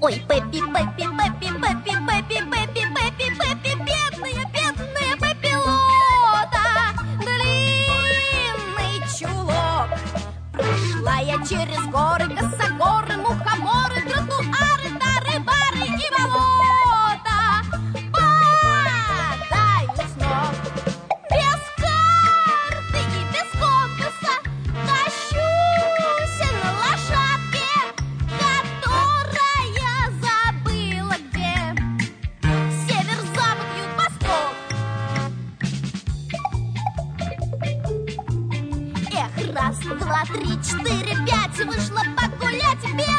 Ой, Пеппи, Пеппи, Пеппи, Пеппи, Пеппи, Пеппи, Пеппи, Пеппи, бедная, бедная Пеппилота. Длинный чулок. Прошла я через горы, косогоры, мухоморы, тротуары, тары-бары и болота. Падаю с ног. Без карты и без компаса тащусь на лошадке, которая забыла где север, запад, юг, восток. Эх, раз, два, три, четыре, пять, вышла погулять без